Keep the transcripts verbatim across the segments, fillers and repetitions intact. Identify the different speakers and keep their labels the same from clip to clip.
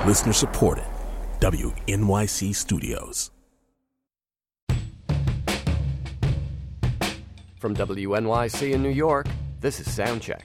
Speaker 1: Listener supported. W N Y C Studios.
Speaker 2: From W N Y C in New York, this is Soundcheck.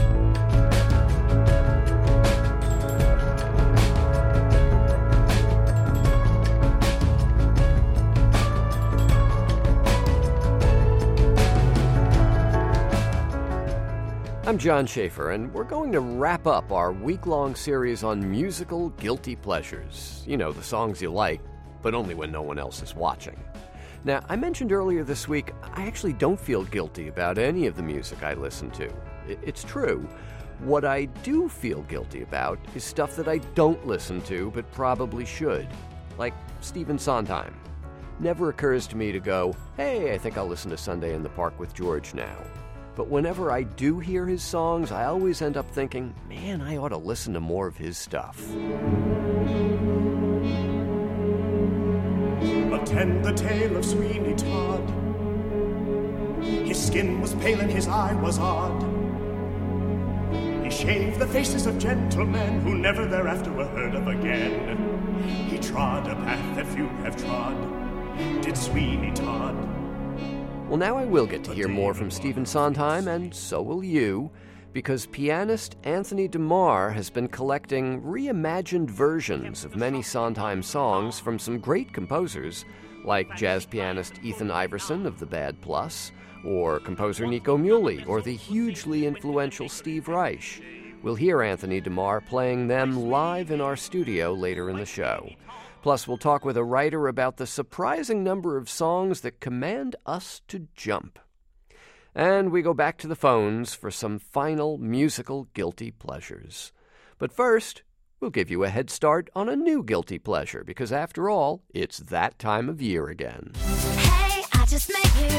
Speaker 2: I'm John Schaefer, and we're going to wrap up our week-long series on musical guilty pleasures. You know, the songs you like, but only when no one else is watching. Now, I mentioned earlier this week, I actually don't feel guilty about any of the music I listen to. It's true. What I do feel guilty about is stuff that I don't listen to, but probably should. Like Stephen Sondheim. Never occurs to me to go, hey, I think I'll listen to Sunday in the Park with George now. But whenever I do hear his songs, I always end up thinking, man, I ought to listen to more of his stuff.
Speaker 3: Attend the tale of Sweeney Todd. His skin was pale and his eye was odd. He shaved the faces of gentlemen who never thereafter were heard of again. He trod a path that few have trod, did Sweeney Todd.
Speaker 2: Well, now I will get to hear more from Stephen Sondheim, and so will you, because pianist Anthony DeMar has been collecting reimagined versions of many Sondheim songs from some great composers, like jazz pianist Ethan Iverson of the Bad Plus, or composer Nico Muhly, or the hugely influential Steve Reich. We'll hear Anthony DeMar playing them live in our studio later in the show. Plus, we'll talk with a writer about the surprising number of songs that command us to jump. And we go back to the phones for some final musical guilty pleasures. But first, we'll give you a head start on a new guilty pleasure, because after all, it's that time of year again.
Speaker 4: Hey, I just met you,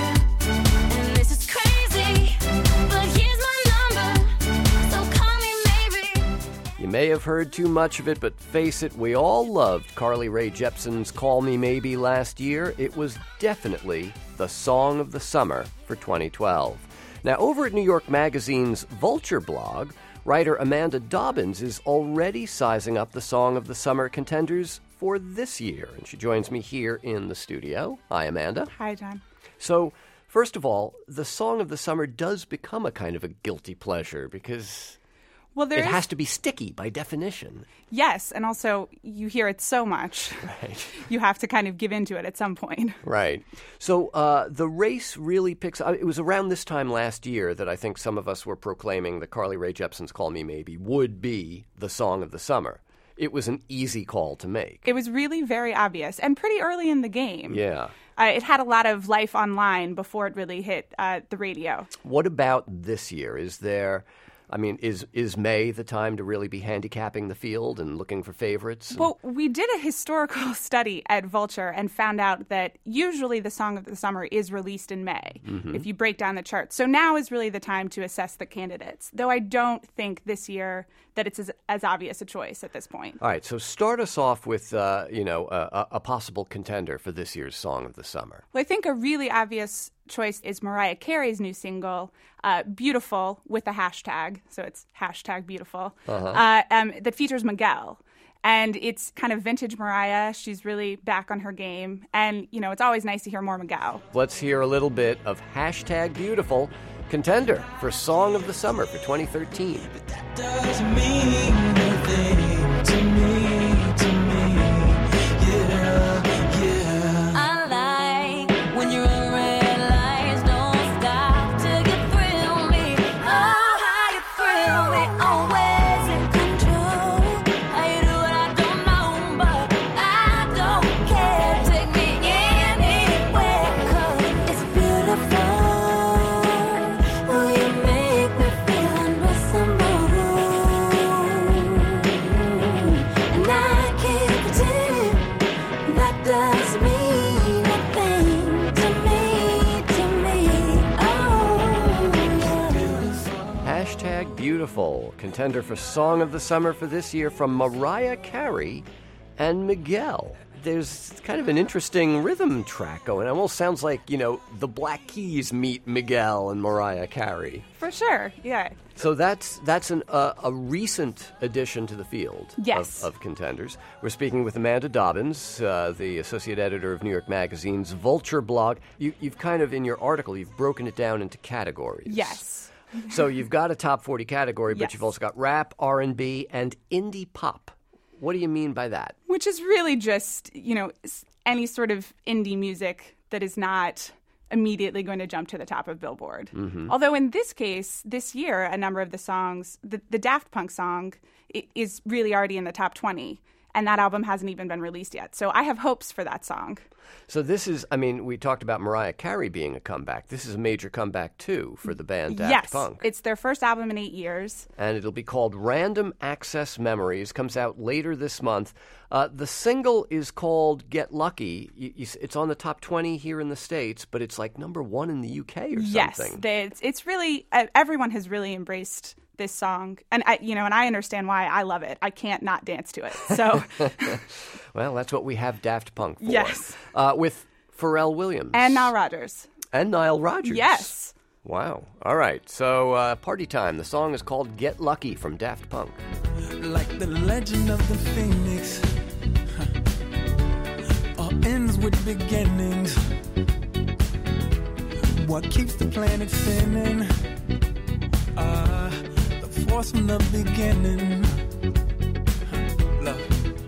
Speaker 4: and this is crazy, but here's my number, so call me maybe.
Speaker 2: You may have heard too much of it, but face it, we all loved Carly Rae Jepsen's Call Me Maybe last year. It was definitely the song of the summer for twenty twelve. Now, over at New York Magazine's Vulture blog, writer Amanda Dobbins is already sizing up the song of the summer contenders for this year, and she joins me here in the studio. Hi, Amanda.
Speaker 5: Hi, John.
Speaker 2: So, first of all, the song of the summer does become a kind of a guilty pleasure because
Speaker 5: Well, there
Speaker 2: it
Speaker 5: is-
Speaker 2: has to be sticky by definition.
Speaker 5: Yes, and also you hear it so much.
Speaker 2: Right.
Speaker 5: You have to kind of give into it at some point.
Speaker 2: Right. So uh, the race really picks up. It was around this time last year that I think some of us were proclaiming that Carly Rae Jepsen's Call Me Maybe would be the song of the summer. It was an easy call to make.
Speaker 5: It was really very obvious and pretty early in the game.
Speaker 2: Yeah.
Speaker 5: Uh, it had a lot of life online before it really hit uh, the radio.
Speaker 2: What about this year? Is there... I mean, is is May the time to really be handicapping the field and looking for favorites?
Speaker 5: Well, we did a historical study at Vulture and found out that usually the song of the summer is released in May,
Speaker 2: Mm-hmm.
Speaker 5: if you break down the charts. So now is really the time to assess the candidates, though I don't think this year that it's as, as obvious a choice at this point.
Speaker 2: All right, so start us off with, uh, you know, a, a possible contender for this year's Song of the Summer.
Speaker 5: Well, I think a really obvious choice is Mariah Carey's new single, uh, Beautiful, with a hashtag. So it's hashtag beautiful,
Speaker 2: Uh-huh.
Speaker 5: uh, um, that features Miguel. And it's kind of vintage Mariah. She's really back on her game. And, you know, it's always nice to hear more Miguel.
Speaker 2: Let's hear a little bit of hashtag beautiful, contender for Song of the Summer for twenty thirteen.
Speaker 6: Doesn't mean anything to me, to me, yeah, yeah.
Speaker 4: I like when you're in red lights, don't stop till you thrill me. Oh, how you thrill me, always in control. How you do it, I don't know, but I don't care. Take me anywhere, 'cause it's beautiful. Oh, you make me feel unmissable. And I can't pretend that doesn't mean a thing to me, to me. Oh, yeah.
Speaker 2: Hashtag beautiful, contender for Song of the Summer for this year from Mariah Carey and Miguel. there's kind of an interesting rhythm track going. It almost sounds like, you know, the Black Keys meet Miguel and Mariah Carey.
Speaker 5: For sure, yeah.
Speaker 2: So that's that's an, uh, a recent addition to the field
Speaker 5: Yes.
Speaker 2: of, of contenders. We're speaking with Amanda Dobbins, uh, the associate editor of New York Magazine's Vulture blog. You, you've kind of, in your article, you've broken it down into categories.
Speaker 5: Yes.
Speaker 2: So you've got a top forty category, but
Speaker 5: Yes.
Speaker 2: you've also got rap, R and B, and indie pop. What do you mean by that?
Speaker 5: Which is really just, you know, s- any sort of indie music that is not immediately going to jump to the top of Billboard.
Speaker 2: Mm-hmm.
Speaker 5: Although in this case, this year, a number of the songs, the, the Daft Punk song i- is really already in the top twenty, and that album hasn't even been released yet. So I have hopes for that song.
Speaker 2: So this is, I mean, we talked about Mariah Carey being a comeback. This is a major comeback, too, for the band Daft
Speaker 5: yes,
Speaker 2: Punk.
Speaker 5: it's their first album in eight years.
Speaker 2: And it'll be called Random Access Memories. Comes out later this month. Uh, the single is called Get Lucky. You, you, it's on the top twenty here in the States, but it's like number one in the U K or
Speaker 5: Yes,
Speaker 2: something.
Speaker 5: they, it's, it's really, uh, everyone has really embraced this song. And, I, you know, and I understand why. I love it. I can't not dance to it. So,
Speaker 2: Well, that's what we have Daft Punk for.
Speaker 5: Yes.
Speaker 2: Uh, with Pharrell Williams.
Speaker 5: and Nile Rodgers.
Speaker 2: And Nile Rodgers.
Speaker 5: Yes.
Speaker 2: Wow. All right. So, uh, party time. The song is called Get Lucky from Daft Punk.
Speaker 6: Like the legend of the phoenix, huh. All ends with beginnings. What keeps the planet spinning? Uh, the force from the beginning. Huh. Look.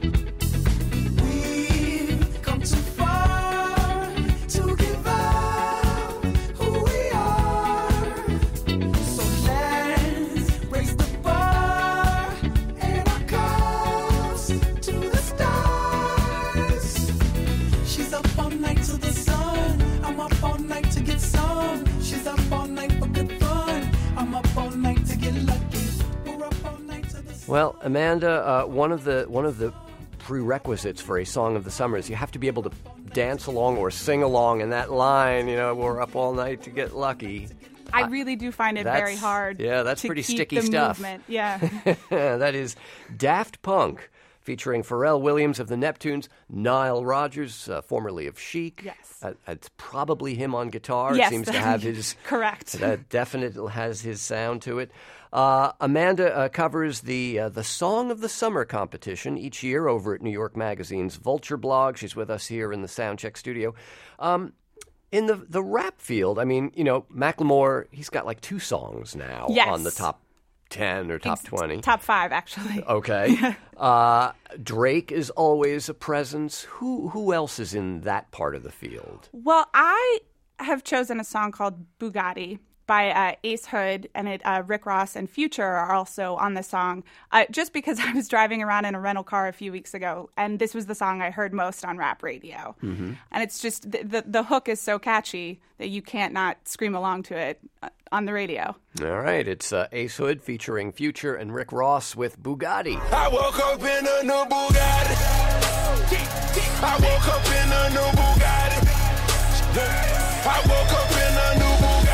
Speaker 6: We've come too far to give up who we are. So let's raise the bar and our cups to the stars. She's up all night to the sun. I'm up all night to get some. She's up all night for good fun. I'm up all night to get lucky. We're up all night to the sun.
Speaker 2: Well, Amanda, uh, one of the one of the prerequisites for a song of the summer is you have to be able to dance along or sing along in that line. You know, we're up all night to get lucky.
Speaker 5: I really do find it
Speaker 2: That's-
Speaker 5: very hard.
Speaker 2: yeah, that's
Speaker 5: to
Speaker 2: pretty
Speaker 5: keep
Speaker 2: sticky
Speaker 5: the
Speaker 2: stuff.
Speaker 5: Movement. Yeah.
Speaker 2: That is Daft Punk, featuring Pharrell Williams of the Neptunes, Nile Rodgers, uh, formerly of Chic.
Speaker 5: Yes.
Speaker 2: Uh, it's probably him on guitar.
Speaker 5: Yes.
Speaker 2: It seems to have his
Speaker 5: Correct.
Speaker 2: That definitely has his sound to it. Uh, Amanda uh, covers the uh, the Song of the Summer competition each year over at New York Magazine's Vulture blog. She's with us here in the Soundcheck studio. Um, in the the rap field, I mean, you know, Macklemore, he's got like two songs now
Speaker 5: Yes.
Speaker 2: on the top ten or top twenty.
Speaker 5: Top five, actually.
Speaker 2: Okay. uh, Drake is always a presence. Who who else is in that part of the field?
Speaker 5: Well, I have chosen a song called Bugatti by uh, Ace Hood, and it, uh, Rick Ross and Future are also on the song, uh, just because I was driving around in a rental car a few weeks ago, and this was the song I heard most on rap radio. Mm-hmm. And it's just, the, the, the hook is so catchy that you can't not scream along to it uh, on the radio.
Speaker 2: All right, it's uh, Ace Hood featuring Future and Rick Ross with Bugatti.
Speaker 7: I woke up in a new Bugatti. I woke up in a new Bugatti. I woke up in a new Bugatti.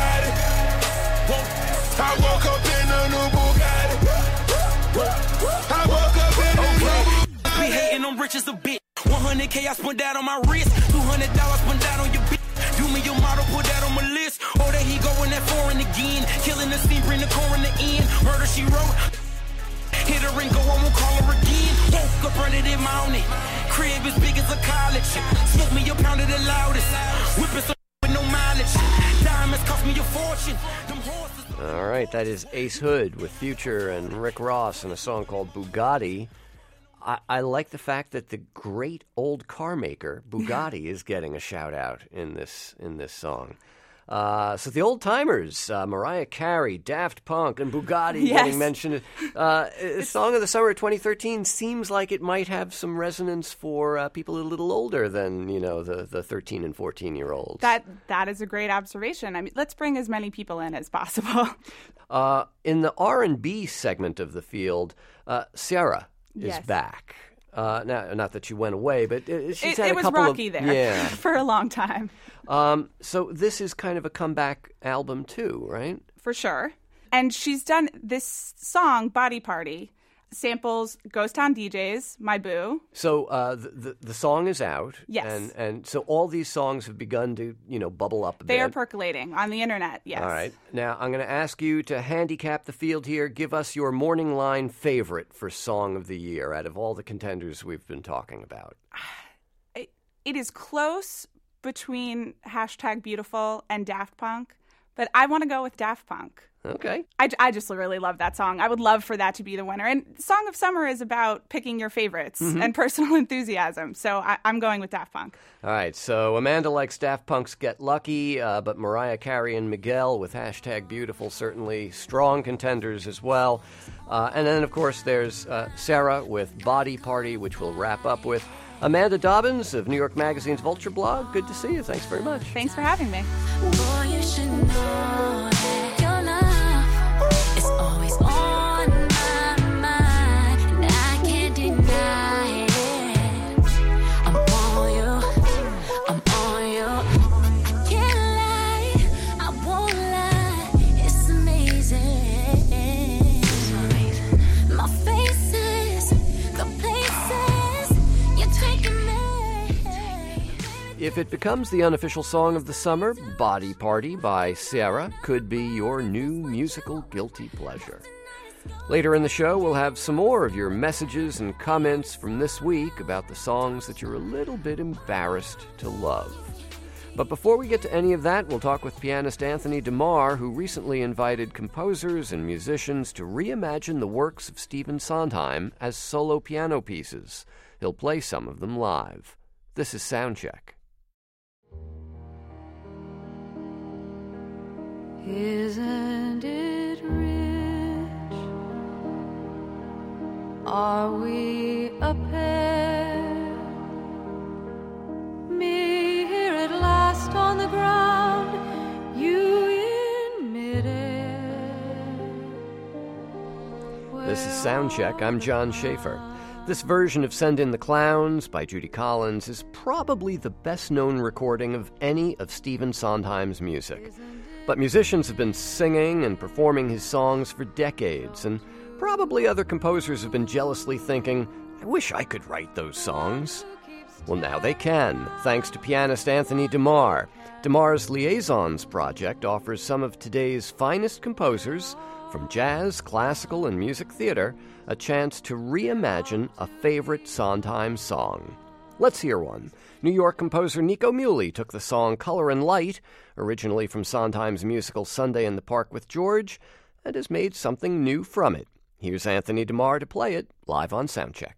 Speaker 7: I woke up in a new Bugatti. I woke up in a new Bugatti.
Speaker 6: Be hating, I'm rich as a bitch. one hundred K I spent that on my wrist. two hundred dollars spent that on your bitch. Do me your model, put that on my list. Oh, there he going that foreign again. Killing the scene, bring the core in the end. Murder, she wrote. Hit her and go, I won't call her again. Woke up running in mountain. Crib as big as a college. Smoke me a pound of the loudest. Whipping some with no mileage. Diamonds cost me a fortune. Them horses.
Speaker 2: All right, that is Ace Hood with Future and Rick Ross in a song called Bugatti. I, I like the fact that the great old car maker Bugatti is getting a shout out in this in this song. Uh, so the old timers, uh, Mariah Carey, Daft Punk, and Bugatti
Speaker 5: Yes.
Speaker 2: getting mentioned. Uh, Song of the Summer twenty thirteen seems like it might have some resonance for uh, people a little older than, you know, the, the thirteen and fourteen year olds.
Speaker 5: That That is a great observation. I mean, let's bring as many people in as possible.
Speaker 2: Uh, in the R and B segment of the field, uh, Ciara is
Speaker 5: Yes.
Speaker 2: back. Uh, now, not that she went away, but uh, she's
Speaker 5: It,
Speaker 2: had
Speaker 5: it
Speaker 2: a
Speaker 5: was
Speaker 2: couple
Speaker 5: rocky
Speaker 2: of
Speaker 5: there
Speaker 2: yeah.
Speaker 5: for a long time,
Speaker 2: Um, so this is kind of a comeback album too, right?
Speaker 5: for sure. And she's done this song, Body Party, samples Ghost Town D Js, My Boo.
Speaker 2: So uh, the, the the song is out.
Speaker 5: Yes.
Speaker 2: And and so all these songs have begun to, you know, bubble up a
Speaker 5: They
Speaker 2: bit.
Speaker 5: are percolating on the internet, yes.
Speaker 2: All right. Now, I'm going to ask you to handicap the field here. Give us your morning line favorite for Song of the Year out of all the contenders we've been talking about.
Speaker 5: It, it is close between hashtag beautiful and Daft Punk, but I want to go with Daft Punk.
Speaker 2: Okay.
Speaker 5: I, I just really love that song. I would love for that to be the winner. And Song of Summer is about picking your favorites
Speaker 2: Mm-hmm.
Speaker 5: and personal enthusiasm. So I, I'm going with Daft Punk.
Speaker 2: All right. So Amanda likes Daft Punk's Get Lucky, uh, but Mariah Carey and Miguel with hashtag beautiful, certainly strong contenders as well. Uh, and then, of course, there's uh, Sarah with Body Party, which we'll wrap up with. Amanda Dobbins of New York Magazine's Vulture blog. Good to see you. Thanks very much.
Speaker 5: Thanks for having me.
Speaker 4: Boy, you should know that your love is always on my mind, and I can't deny it. I'm on you, I'm on you. Can't lie, I won't lie. It's amazing. My faces, the places you're taking me.
Speaker 2: If it becomes the unofficial song of the summer, Body Party by Sarah could be your new musical guilty pleasure. Later in the show, we'll have some more of your messages and comments from this week about the songs that you're a little bit embarrassed to love. But before we get to any of that, we'll talk with pianist Anthony DeMar, who recently invited composers and musicians to reimagine the works of Stephen Sondheim as solo piano pieces. He'll play some of them live. This is Soundcheck.
Speaker 8: Isn't it rich? Are we a pair? Me here at last on the ground, you in midair.
Speaker 2: This is Soundcheck. I'm John Schaefer. This version of Send in the Clowns by Judy Collins is probably the best-known recording of any of Stephen Sondheim's music. But musicians have been singing and performing his songs for decades, and probably other composers have been jealously thinking, I wish I could write those songs. Well, now they can, thanks to pianist Anthony DeMar. DeMar's Liaisons project offers some of today's finest composers, from jazz, classical, and music theater, a chance to reimagine a favorite Sondheim song. Let's hear one. New York composer Nico Muhly took the song Color and Light, originally from Sondheim's musical Sunday in the Park with George, and has made something new from it. Here's Anthony DeMar to play it live on Soundcheck.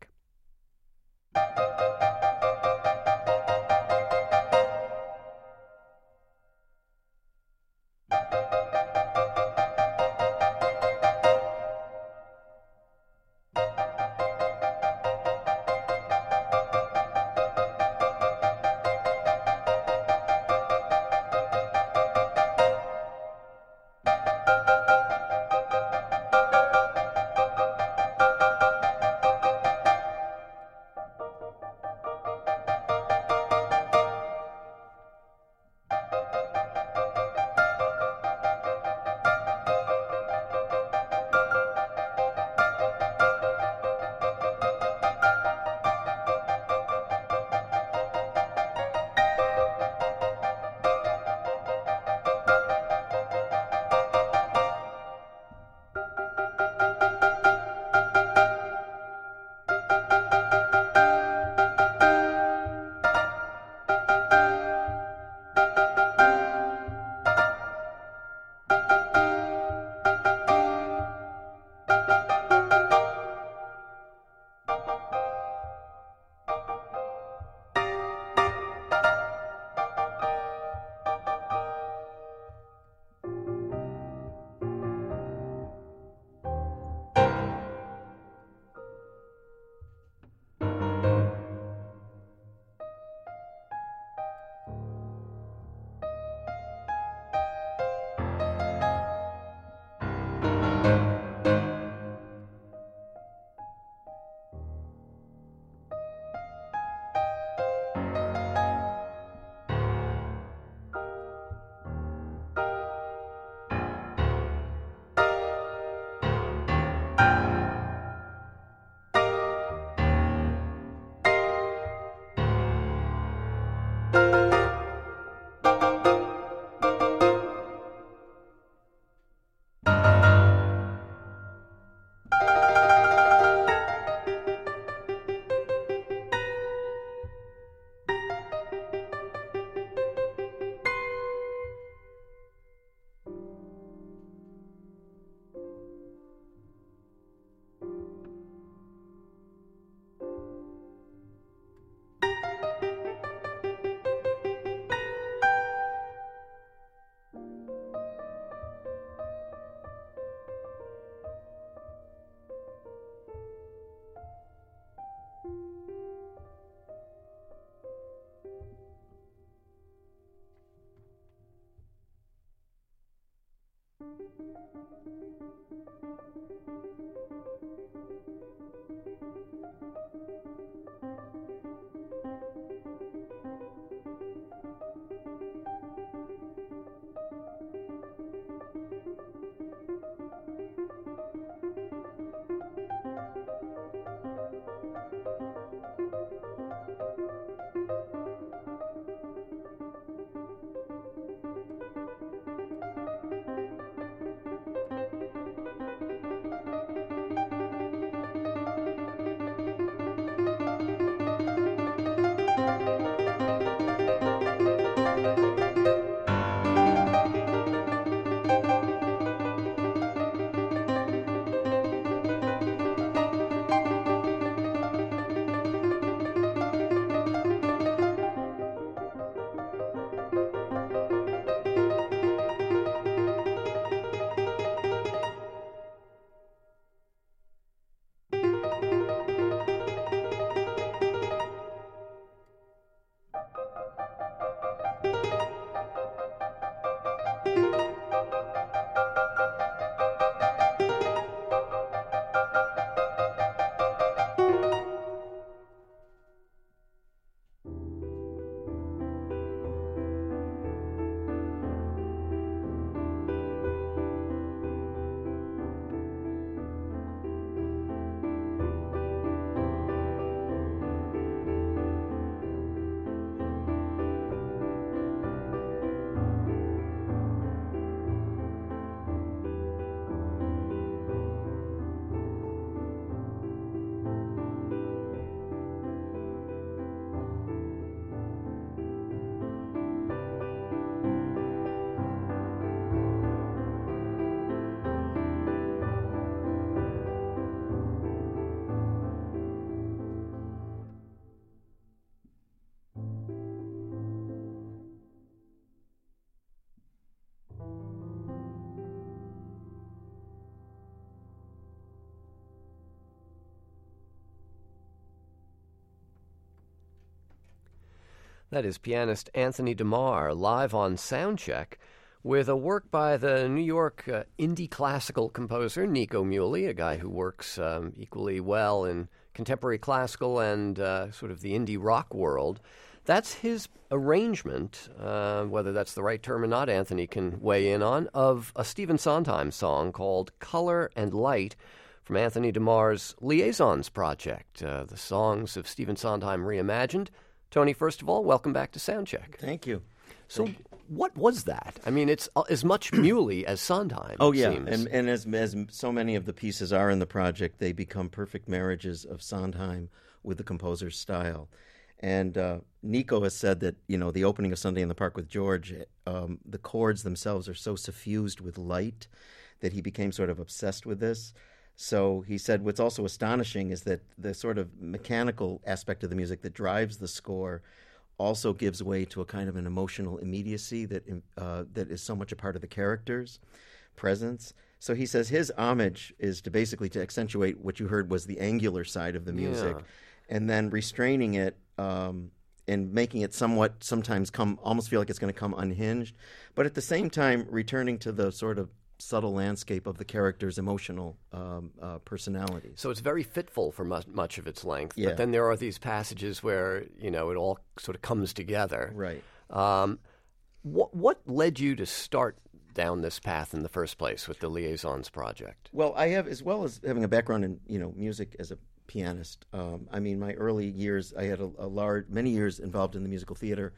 Speaker 2: That is pianist Anthony DeMar live on Soundcheck with a work by the New York uh, indie classical composer Nico Muhly, a guy who works um, equally well in contemporary classical and uh, sort of the indie rock world. That's his arrangement, uh, whether that's the right term or not, Anthony can weigh in on, of a Stephen Sondheim song called Color and Light from Anthony DeMar's Liaisons project, uh, the songs of Stephen Sondheim reimagined. Tony, first of all, welcome back to Soundcheck.
Speaker 9: Thank you.
Speaker 2: So what was that? I mean, it's uh, as much Muhly as Sondheim,
Speaker 9: Oh,
Speaker 2: it
Speaker 9: yeah,
Speaker 2: seems.
Speaker 9: and, and as, as so many of the pieces are in the project, they become perfect marriages of Sondheim with the composer's style. And uh, Nico has said that, you know, the opening of Sunday in the Park with George, um, the chords themselves are so suffused with light that he became sort of obsessed with this. So he said what's also astonishing is that the sort of mechanical aspect of the music that drives the score also gives way to a kind of an emotional immediacy that uh, that is so much a part of the character's presence. So he says his homage is to basically to accentuate what you heard was the angular side of the music,
Speaker 2: Yeah.
Speaker 9: and then restraining it um, and making it somewhat sometimes come almost feel like it's going to come unhinged, but at the same time returning to the sort of subtle landscape of the character's emotional um, uh, personalities.
Speaker 2: So it's very fitful for much, much of its length.
Speaker 9: Yeah.
Speaker 2: But then there are these passages where, you know, it all sort of comes together.
Speaker 9: Right.
Speaker 2: Um, what, what led you to start down this path in the first place with the Liaisons project?
Speaker 9: Well, I have, as well as having a background in, you know, music as a pianist. Um, I mean, my early years, I had a, a large, many years involved in the musical theater,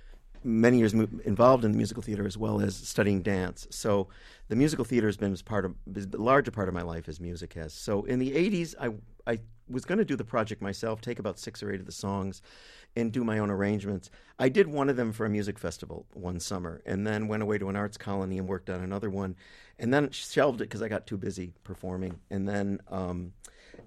Speaker 9: many years mo- involved in the musical theater as well as studying dance. So the musical theater has been as part of, as a larger part of my life as music has. So in the eighties, I, I was going to do the project myself, take about six or eight of the songs and do my own arrangements. I did one of them for a music festival one summer and then went away to an arts colony and worked on another one and then shelved it because I got too busy performing. And then um,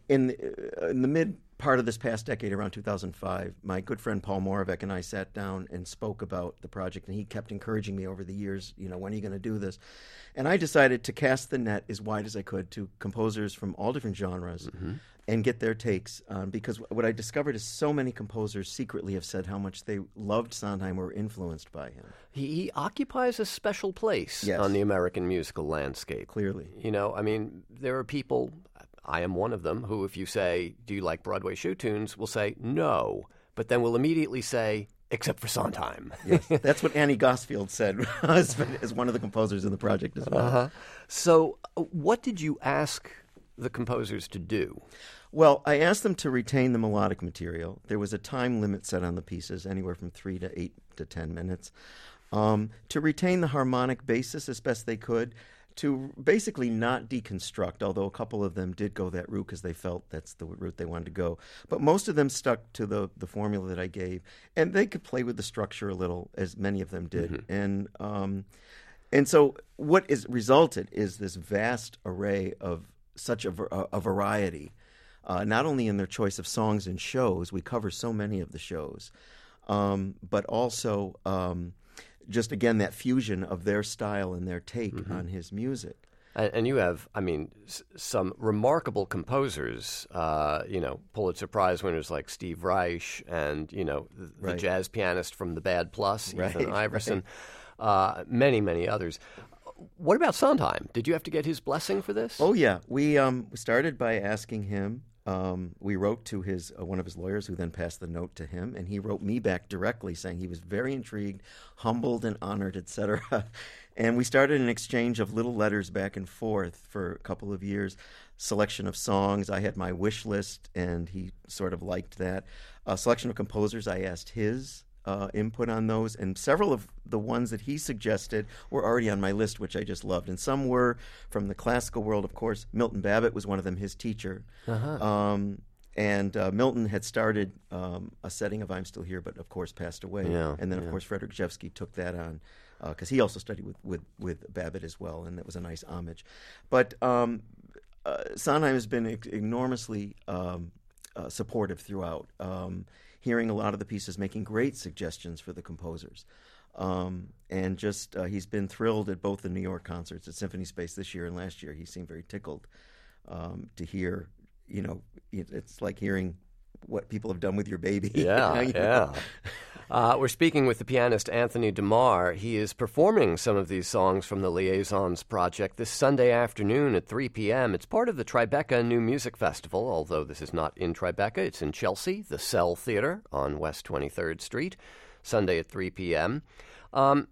Speaker 9: in the, uh, in the mid part of this past decade, around two thousand five, my good friend Paul Moravec and I sat down and spoke about the project, and he kept encouraging me over the years, you know, when are you going to do this? And I decided to cast the net as wide as I could to composers from all different genres
Speaker 2: Mm-hmm.
Speaker 9: and get their takes, um, because what I discovered is so many composers secretly have said how much they loved Sondheim or were influenced by him.
Speaker 2: He, he occupies a special place
Speaker 9: Yes.
Speaker 2: on the American musical landscape.
Speaker 9: Clearly.
Speaker 2: You know, I mean, there are people, I am one of them, who if you say, do you like Broadway show tunes, will say no, but then will immediately say, except for Sondheim.
Speaker 9: Yes, that's what Annie Gosfield said as, as one of the composers in the project as well.
Speaker 2: Uh-huh. So uh, what did you ask the composers to do?
Speaker 9: Well, I asked them to retain the melodic material. There was a time limit set on the pieces, anywhere from three to eight to ten minutes. Um, to retain the harmonic basis as best they could, to basically not deconstruct, although a couple of them did go that route because they felt that's the route they wanted to go. But most of them stuck to the, the formula that I gave, and they could play with the structure a little, as many of them did.
Speaker 2: Mm-hmm.
Speaker 9: And um, and so what is resulted is this vast array of such a, a, a variety, uh, not only in their choice of songs and shows, we cover so many of the shows, um, but also... Um, just, again, that fusion of their style and their take
Speaker 2: Mm-hmm.
Speaker 9: on his music.
Speaker 2: And, and you have, I mean, s- some remarkable composers, uh, you know, Pulitzer Prize winners like Steve Reich and, you know, the, the
Speaker 9: Right.
Speaker 2: jazz pianist from The Bad Plus,
Speaker 9: Right,
Speaker 2: Ethan Iverson, uh, many, many others. What about Sondheim? Did you have to get his blessing for this?
Speaker 9: Oh, yeah. We um, we started by asking him. Um, we wrote to his uh, one of his lawyers, who then passed the note to him, and he wrote me back directly saying he was very intrigued, humbled, and honored, et cetera. And we started an exchange of little letters back and forth for a couple of years. Selection of songs. I had my wish list, and he sort of liked that. A selection of composers. I asked his uh, input on those, and several of the ones that he suggested were already on my list, which I just loved. And some were from the classical world, of course. Milton Babbitt was one of them, his teacher.
Speaker 2: Uh-huh.
Speaker 9: Um, and uh, Milton had started um, a setting of I'm Still Here, but of course passed away.
Speaker 2: Yeah,
Speaker 9: and then, of
Speaker 2: yeah.
Speaker 9: course, Frederick Rzewski took that on, because he also studied with, with, with Babbitt as well, and that was a nice homage. But um, uh, Sondheim has been ex- enormously um, uh, supportive throughout, um, hearing a lot of the pieces, making great suggestions for the composers. Um, and just uh, he's been thrilled at both the New York concerts at Symphony Space this year and last year. He seemed very tickled um, to hear, you know, it, it's like hearing what people have done with your baby.
Speaker 2: Yeah,
Speaker 9: You know?
Speaker 2: yeah. Uh, we're speaking with the pianist Anthony DeMar. He is performing some of these songs from the Liaisons Project this Sunday afternoon at three p.m. It's part of the Tribeca New Music Festival, although this is not in Tribeca. It's in Chelsea, the Cell Theater on West twenty-third Street, Sunday at three p.m. Um,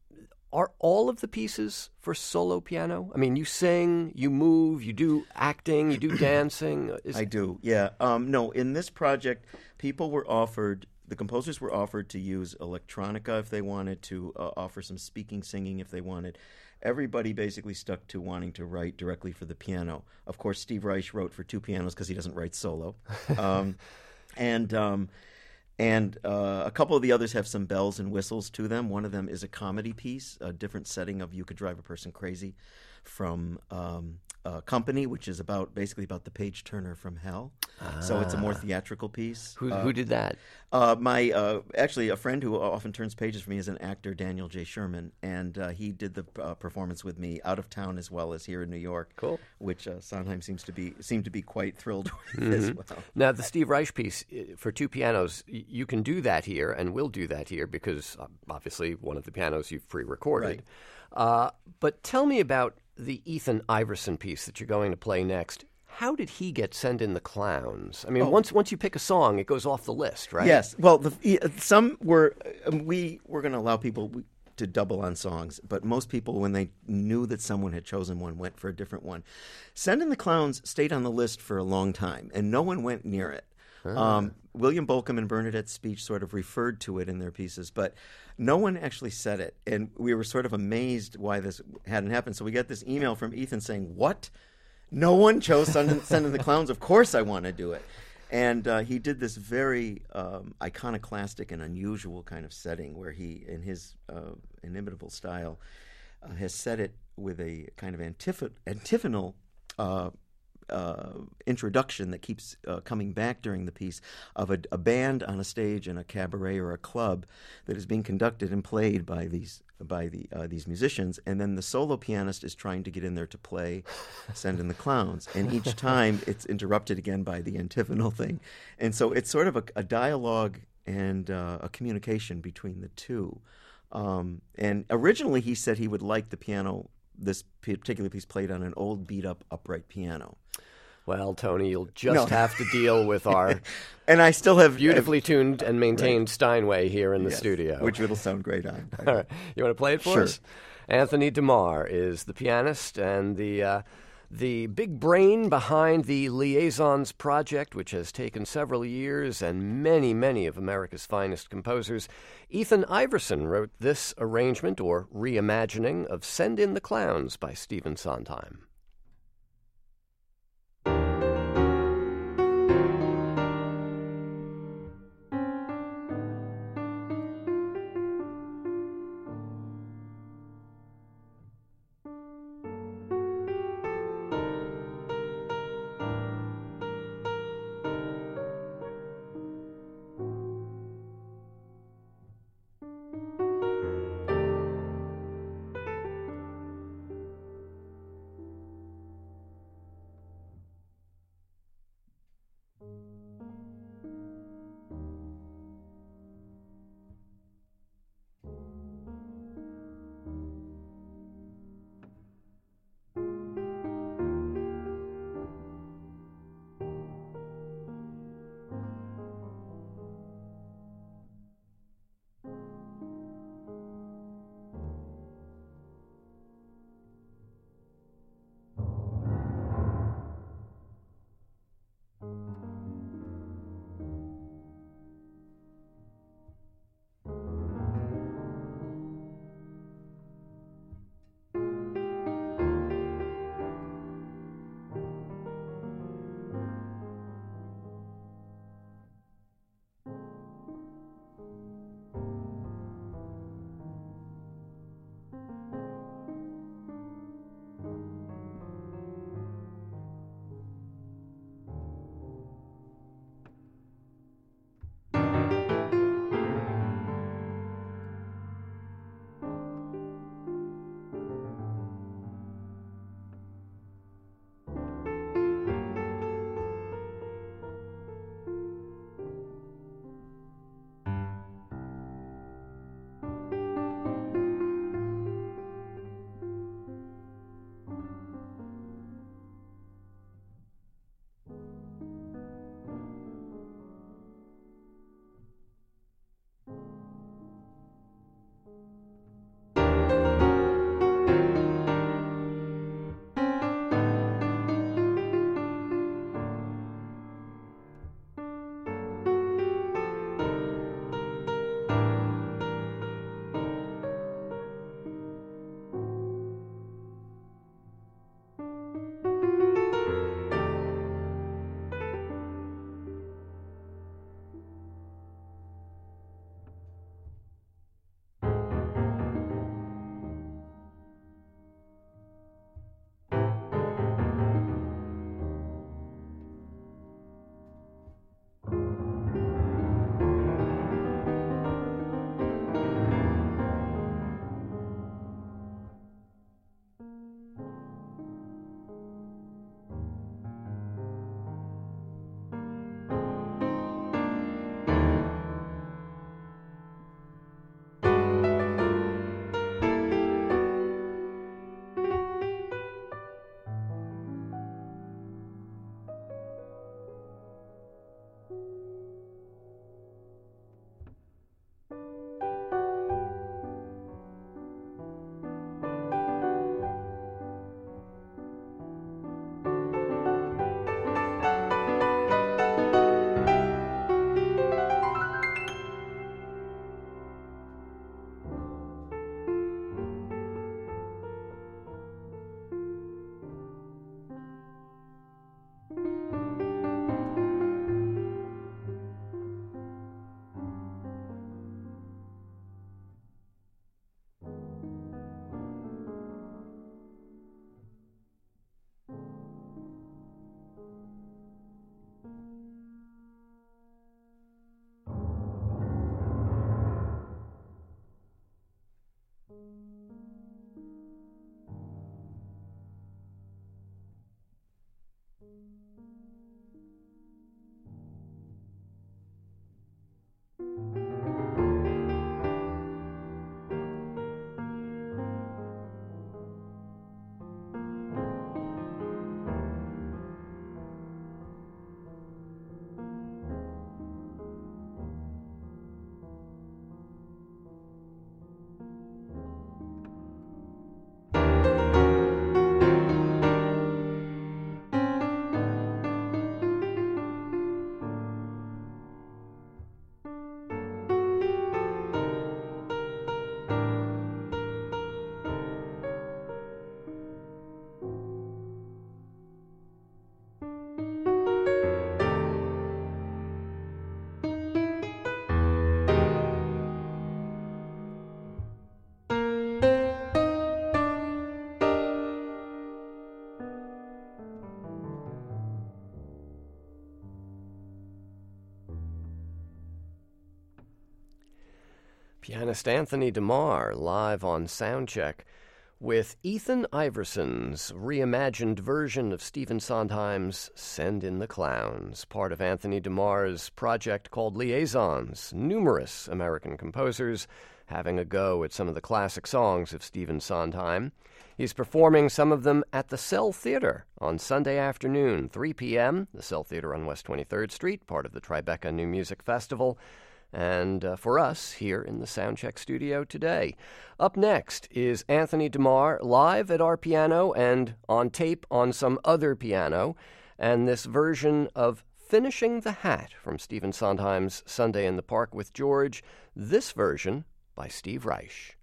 Speaker 2: are all of the pieces for solo piano? I mean, you sing, you move, you do acting, you do dancing. Is,
Speaker 9: I do, yeah. Um, no, in this project, people were offered, the composers were offered to use electronica if they wanted, to uh, offer some speaking, singing if they wanted. Everybody basically stuck to wanting to write directly for the piano. Of course, Steve Reich wrote for two pianos because he doesn't write solo. Um, and... Um, And uh, a couple of the others have some bells and whistles to them. One of them is a comedy piece, a different setting of You Could Drive a Person Crazy, from um, uh, Company, which is about basically about the page turner from hell. Ah. So it's a more theatrical piece.
Speaker 2: Who,
Speaker 9: uh,
Speaker 2: who did that?
Speaker 9: Uh, my uh, actually a friend who often turns pages for me is an actor, Daniel J. Sherman, and uh, he did the uh, performance with me out of town as well as here in New York.
Speaker 2: Cool.
Speaker 9: Which uh, Sondheim seems to be seemed to be quite thrilled with
Speaker 2: Mm-hmm.
Speaker 9: as well.
Speaker 2: Now, the Steve Reich piece uh, for two pianos, y- you can do that here, and will do that here because uh, obviously one of the pianos you've pre-recorded.
Speaker 9: Right.
Speaker 2: Uh, but tell me about the Ethan Iverson piece that you're going to play next. How did he get Send in the Clowns? I mean,
Speaker 9: Oh.
Speaker 2: once once you pick a song, it goes off the list, right?
Speaker 9: Yes. Well, the, yeah, some were um, we were going to allow people to double on songs, but most people, when they knew that someone had chosen one, went for a different one. Send in the Clowns stayed on the list for a long time, and no one went near it. Um, William Bolcom and Bernadette's speech sort of referred to it in their pieces, but no one actually said it, and we were sort of amazed why this hadn't happened. So we got this email from Ethan saying, "What? No one chose Send in, Send in the Clowns? Of course I want to do it." And uh, he did this very um, iconoclastic and unusual kind of setting where he, in his uh, inimitable style, uh, has set it with a kind of antiphon- antiphonal uh, uh, introduction that keeps uh, coming back during the piece of a, a band on a stage in a cabaret or a club that is being conducted and played by these by the uh, these musicians, and then the solo pianist is trying to get in there to play Send in the Clowns, and each time it's interrupted again by the antiphonal thing, and so it's sort of a, a dialogue and uh, a communication between the two. Um, and originally he said he would like the piano, this particular piece, played on an old beat-up upright piano.
Speaker 2: Well, Tony, you'll just
Speaker 9: No.
Speaker 2: have to deal with our
Speaker 9: And I still have
Speaker 2: beautifully tuned and maintained
Speaker 9: Right.
Speaker 2: Steinway here in the
Speaker 9: Yes,
Speaker 2: studio.
Speaker 9: which it'll sound great on.
Speaker 2: All right. You want to play it for
Speaker 9: Sure.
Speaker 2: us? Anthony DeMar is the pianist and the uh, the big brain behind the Liaisons project, which has taken several years and many, many of America's finest composers. Ethan Iverson wrote this arrangement or reimagining of Send in the Clowns by Stephen Sondheim. Pianist Anthony DeMar live on Soundcheck with Ethan Iverson's reimagined version of Stephen Sondheim's Send in the Clowns, part of Anthony DeMar's project called Liaisons, numerous American composers having a go at some of the classic songs of Stephen Sondheim. He's performing some of them at the Cell Theater on Sunday afternoon, three p.m., the Cell Theater on West twenty-third Street, part of the Tribeca New Music Festival, and uh, for us here in the Soundcheck studio today. Up next is Anthony DeMar live at our piano and on tape on some other piano, and this version of Finishing the Hat from Stephen Sondheim's Sunday in the Park with George, this version by Steve Reich.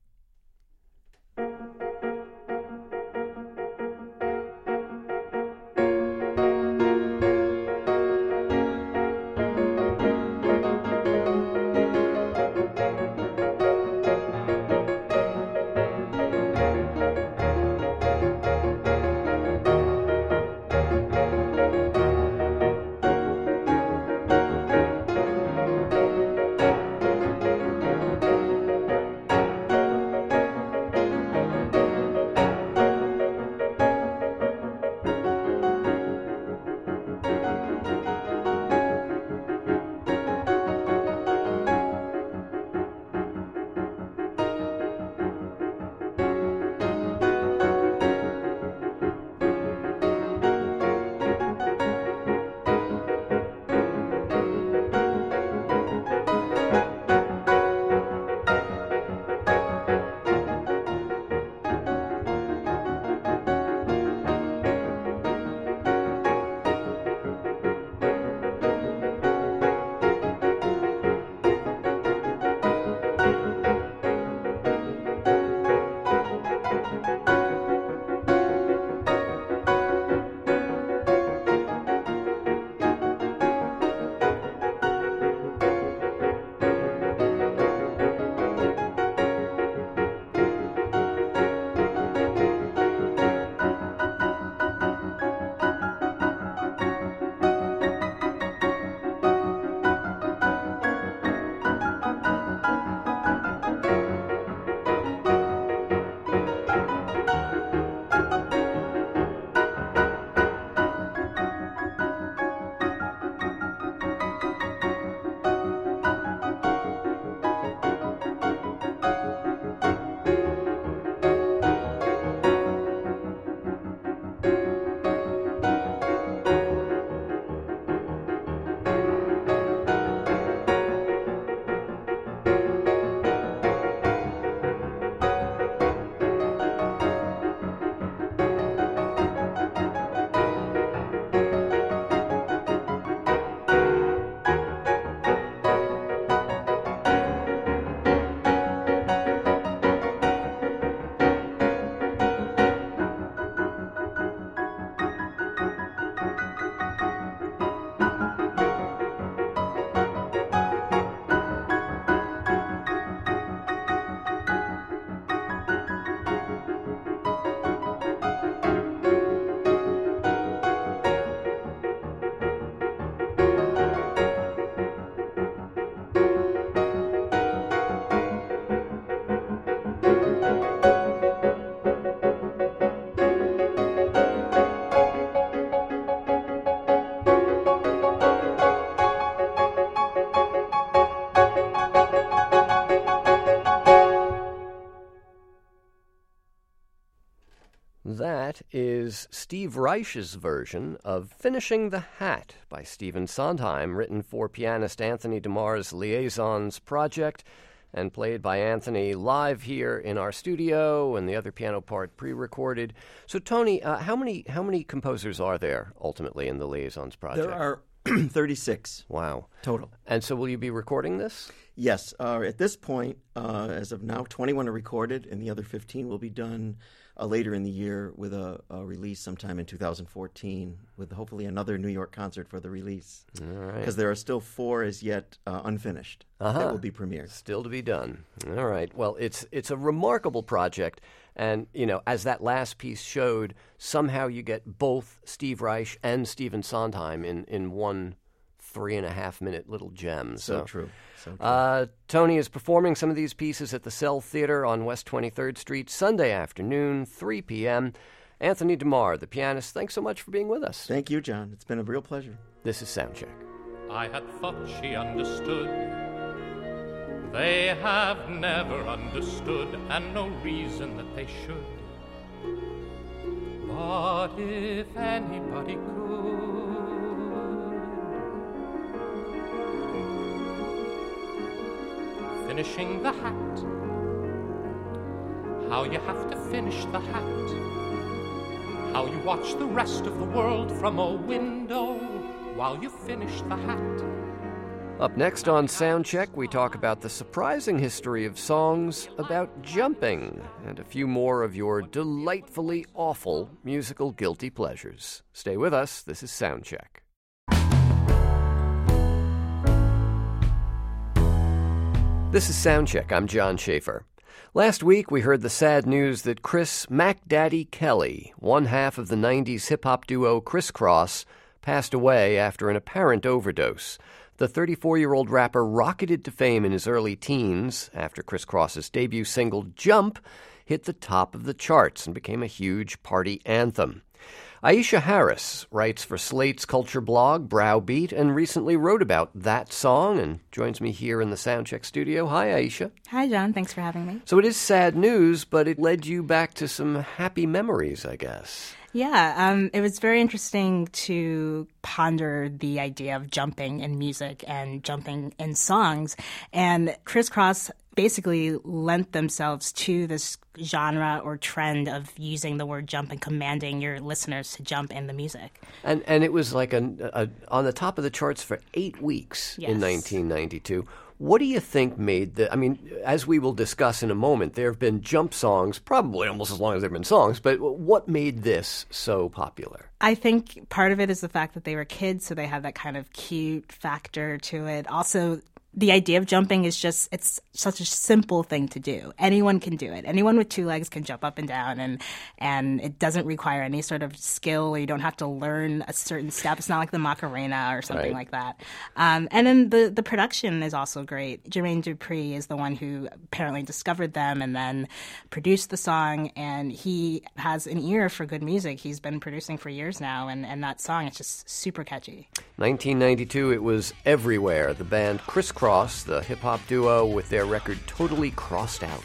Speaker 2: That is Steve Reich's version of Finishing the Hat by Stephen Sondheim, written for pianist Anthony DeMar's Liaisons project and played by Anthony live here in our studio, and the other piano part pre-recorded. So, Tony, uh, how many how many composers are there ultimately in the Liaisons project?
Speaker 9: There are thirty-six.
Speaker 2: Wow.
Speaker 9: Total.
Speaker 2: And so will you be recording this?
Speaker 9: Yes. Uh, at this point, uh, as of now, twenty-one are recorded, and the other fifteen will be done uh, later in the year with a, a release sometime in two thousand fourteen, with hopefully another New York concert for the release.
Speaker 2: All right.
Speaker 9: Because there are still four as yet uh, unfinished
Speaker 2: uh-huh.
Speaker 9: that will be premiered.
Speaker 2: Still to be done. All right. Well, it's it's a remarkable project. And, you know, as that last piece showed, somehow you get both Steve Reich and Stephen Sondheim in, in one three and a half minute little gems.
Speaker 9: So true. So true.
Speaker 2: Uh, Tony is performing some of these pieces at the Cell Theater on West twenty-third Street Sunday afternoon, three p.m. Anthony DeMar, the pianist, thanks so much for being with us.
Speaker 9: Thank you, John. It's been a real pleasure.
Speaker 2: This is Soundcheck.
Speaker 10: I had thought she understood. They have never understood, and no reason that they should. But if anybody could, finishing the hat, how you have to finish the hat, how you watch the rest of the world from a window while you finish the hat.
Speaker 2: Up next on Soundcheck, we talk about the surprising history of songs about jumping and a few more of your delightfully awful musical guilty pleasures. Stay with us. This is Soundcheck. This is Soundcheck. I'm John Schaefer. Last week, we heard the sad news that Chris Mac Daddy Kelly, one half of the nineties hip-hop duo Criss Cross, passed away after an apparent overdose. The thirty-four-year-old rapper rocketed to fame in his early teens after Criss Cross's debut single, Jump, hit the top of the charts and became a huge party anthem. Aisha Harris writes for Slate's culture blog, Browbeat, and recently wrote about that song and joins me here in the Soundcheck studio. Hi, Aisha.
Speaker 11: Hi, John. Thanks for having me.
Speaker 2: So it is sad news, but it led you back to some happy memories, I guess.
Speaker 11: Yeah, um, it was very interesting to ponder the idea of jumping in music and jumping in songs. And Criss Cross basically lent themselves to this genre or trend of using the word jump and commanding your listeners to jump in the music.
Speaker 2: And and it was like a, a, on the top of the charts for eight weeks
Speaker 11: Yes.
Speaker 2: in nineteen ninety-two. What do you think made the, I mean, as we will discuss in a moment, there have been jump songs, probably almost as long as there have been songs, but what made this so popular?
Speaker 11: I think part of it is the fact that they were kids, so they had that kind of cute factor to it. Also, the idea of jumping is just, it's such a simple thing to do. Anyone can do it. Anyone with two legs can jump up and down, and and it doesn't require any sort of skill, or you don't have to learn a certain step. It's not like the Macarena or something
Speaker 2: Right.
Speaker 11: like that. Um, and then the, the production is also great. Jermaine Dupri is the one who apparently discovered them and then produced the song, and he has an ear for good music. He's been producing for years now, and, and that song is just super catchy.
Speaker 2: nineteen ninety-two, it was everywhere. The band Criss Cross, the hip-hop duo, with their record Totally Crossed Out.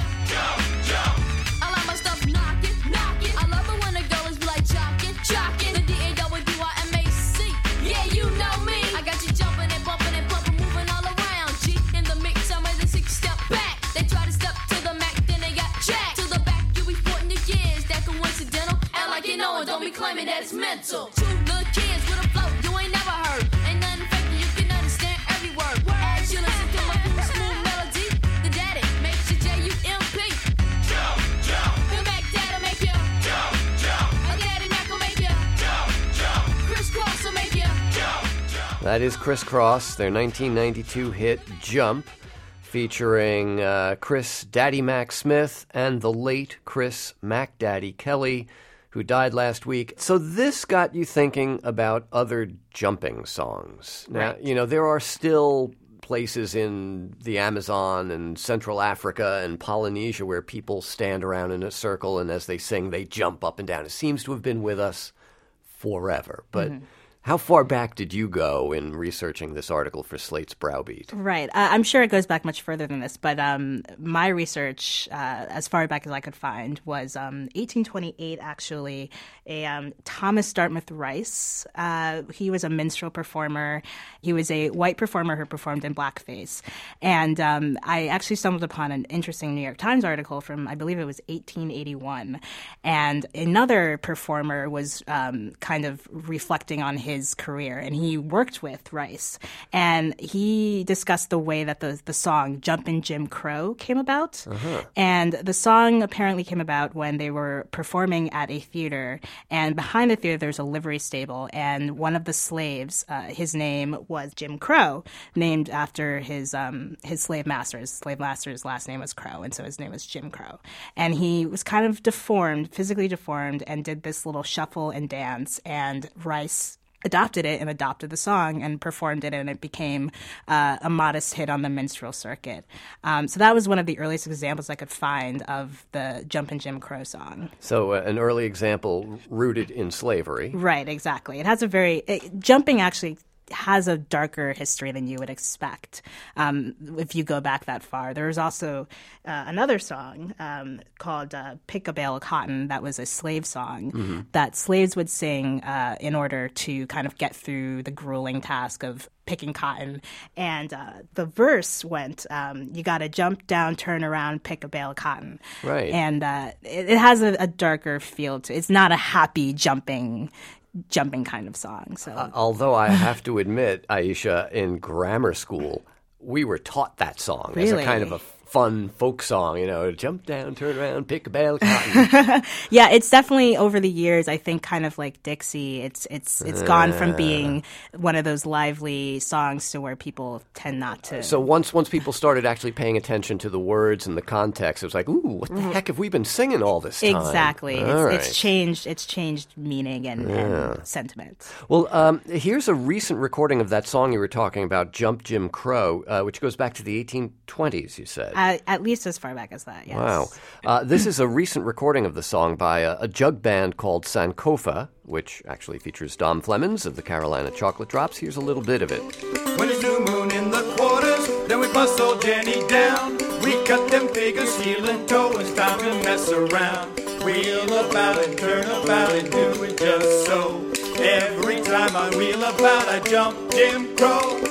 Speaker 4: I like my stuff knocking, knocking. I love it when the girls be like jocking, jocking. The D A W I M A C. Yeah, you know me. I got you jumping and bumping and pumping, moving all around. G in the mix, I'm ready to six step back. They try to step to the Mac, then they got jacked. To the back, you be sporting your gears. That coincidental. Act like you know it, don't be claiming that it's mental. Two little kids with a flow you ain't never heard. Ain't nothing fake, you can understand every word. As you listen to my cool, smooth melody, the daddy makes you J U M P. Jump, jump. The Mac Daddy make you jump, jump. My Daddy Mac will make you jump, jump. Criss Cross will make you jump, jump.
Speaker 2: That is Criss Cross, their nineteen ninety-two hit Jump, featuring uh, Chris Daddy Mac Smith and the late Chris Mac Daddy Kelly, who died last week. So this got you thinking about other jumping songs. Now,
Speaker 11: Right.
Speaker 2: you know, there are still places in the Amazon and Central Africa and Polynesia where people stand around in a circle, and as they sing, they jump up and down. It seems to have been with us forever. But
Speaker 11: Mm-hmm.
Speaker 2: how far back did you go in researching this article for Slate's Browbeat?
Speaker 11: Right. Uh, I'm sure it goes back much further than this, but um, my research, uh, as far back as I could find, was um, eighteen twenty-eight, actually. A um, Thomas Dartmouth Rice. Uh, he was a minstrel performer. He was a white performer who performed in blackface. And um, I actually stumbled upon an interesting New York Times article from, I believe it was eighteen eighty-one. And another performer was um, kind of reflecting on his career, and he worked with Rice. And he discussed the way that the, the song Jumpin' Jim Crow came about.
Speaker 2: Uh-huh.
Speaker 11: And the song apparently came about when they were performing at a theater, and behind the theater there's a livery stable, and one of the slaves, uh, his name was Jim Crow, named after his um, his slave master. His slave master's last name was Crow, and so his name was Jim Crow. And he was kind of deformed, physically deformed, and did this little shuffle and dance, and Rice adopted it and adopted the song and performed it, and it became uh, a modest hit on the minstrel circuit. Um, so that was one of the earliest examples I could find of the Jumpin' Jim Crow song.
Speaker 2: So uh, an early example rooted in slavery.
Speaker 11: Right, exactly. It has a very it, jumping actually has a darker history than you would expect um, if you go back that far. There was also uh, another song um, called uh, Pick a Bale of Cotton that was a slave song
Speaker 2: Mm-hmm.
Speaker 11: that slaves would sing uh, in order to kind of get through the grueling task of picking cotton. And uh, the verse went, um, you got to jump down, turn around, pick a bale of cotton.
Speaker 2: Right.
Speaker 11: And uh, it, it has a, a darker feel to it. It's not a happy jumping jumping kind of song. So,
Speaker 2: Uh, although I have to admit, Aisha, in grammar school, we were taught that song as a
Speaker 11: Really?
Speaker 2: kind of a fun folk song, you know, jump down, turn around, pick a bale of cotton.
Speaker 11: yeah, it's definitely over the years, I think, kind of like Dixie. It's it's it's gone from being one of those lively songs to where people tend not to.
Speaker 2: So once once people started actually paying attention to the words and the context, it was like, ooh, what the heck have we been singing all this time?
Speaker 11: Exactly. It's,
Speaker 2: All right.
Speaker 11: it's changed. It's changed meaning and, and sentiment.
Speaker 2: Well, um, here's a recent recording of that song you were talking about, Jump Jim Crow, uh, which goes back to the eighteen twenties, you said.
Speaker 11: Uh, at least as far back as that, yes.
Speaker 2: Wow. Uh, this is a recent recording of the song by a, a jug band called Sankofa, which actually features Dom Flemons of the Carolina Chocolate Drops. Here's a little bit of it.
Speaker 6: When it's new moon in the quarters, then we bust old Jenny down. We cut them figures heel and toe, it's time to mess around. Wheel about and turn about and do it just so. Every time I wheel about, I jump Jim Crow.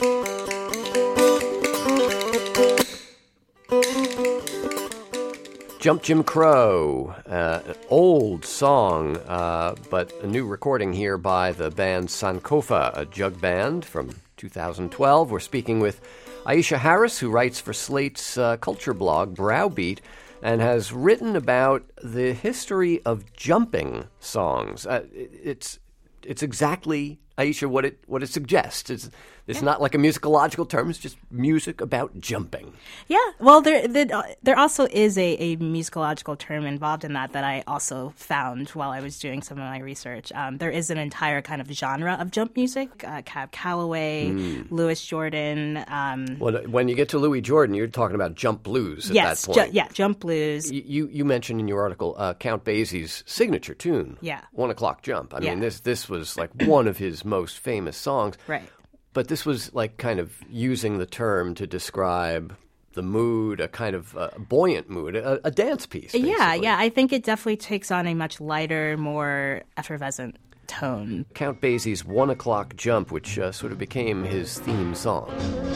Speaker 2: Jump Jim Crow, uh, an old song, uh, but a new recording here by the band Sankofa, a jug band from two thousand twelve. We're speaking with Aisha Harris, who writes for Slate's uh, culture blog, Browbeat, and has written about the history of jumping songs. Uh, it, it's it's exactly, Aisha, what it what it suggests. It's it's not like a musicological term. It's just music about jumping.
Speaker 11: Yeah, well, there there, there also is a, a musicological term involved in that that I also found while I was doing some of my research. Um, there is an entire kind of genre of jump music. Uh, Cab Calloway,
Speaker 2: Mm.
Speaker 11: Louis Jordan. Um,
Speaker 2: Well, when you get to Louis Jordan, you're talking about jump blues at
Speaker 11: yes,
Speaker 2: that
Speaker 11: ju-
Speaker 2: point.
Speaker 11: yeah, jump blues.
Speaker 2: You, you you mentioned in your article uh, Count Basie's signature tune,
Speaker 11: Yeah.
Speaker 2: One O'Clock Jump. I
Speaker 11: Yeah.
Speaker 2: mean, this this was like one of his most famous songs.
Speaker 11: Right.
Speaker 2: But this was like kind of using the term to describe the mood, a kind of uh, buoyant mood, a, a dance piece.
Speaker 11: Yeah,
Speaker 2: basically.
Speaker 11: yeah. I think it definitely takes on a much lighter, more effervescent tone.
Speaker 2: Count Basie's One O'Clock Jump, which uh, sort of became his theme song.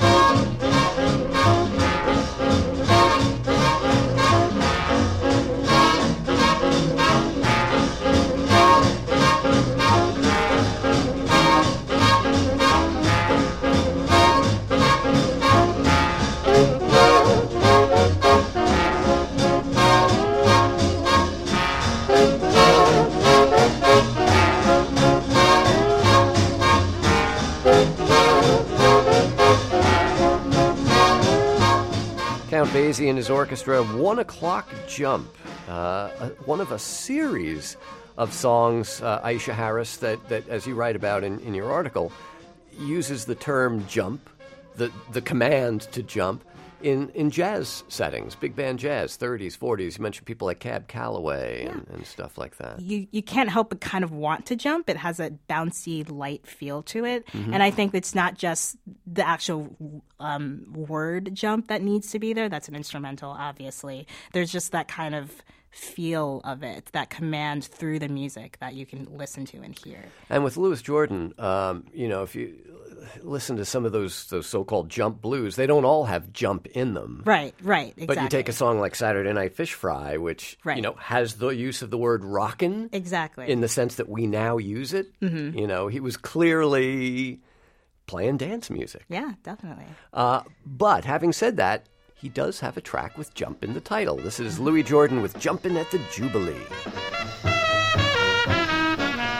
Speaker 2: Count Basie and his orchestra, One O'Clock Jump, uh, a- one of a series of songs, uh, Aisha Harris, that, that, as you write about in, in your article, uses the term jump, the, the command to jump, in, in jazz settings, big band jazz, thirties, forties. You mentioned people like Cab Calloway and, and stuff like that.
Speaker 11: You you can't help but kind of want to jump. It has a bouncy, light feel to it.
Speaker 2: Mhm.
Speaker 11: And I think it's not just the actual um, word jump that needs to be there. That's an instrumental, obviously. There's just that kind of feel of it, that command through the music that you can listen to and hear.
Speaker 2: And with Louis Jordan, um, you know, if you listen to some of those those so-called jump blues, they don't all have jump in them.
Speaker 11: Right, right, exactly.
Speaker 2: But you take a song like Saturday Night Fish Fry, which,
Speaker 11: Right.
Speaker 2: you know, has the use of the word rockin'.
Speaker 11: Exactly.
Speaker 2: In the sense that we now use it.
Speaker 11: Mhm.
Speaker 2: You know, he was clearly playing dance music.
Speaker 11: Yeah, definitely.
Speaker 2: Uh, but having said that, he does have a track with jump in the title. This is Louis Jordan with Jumpin' at the Jubilee.
Speaker 6: Me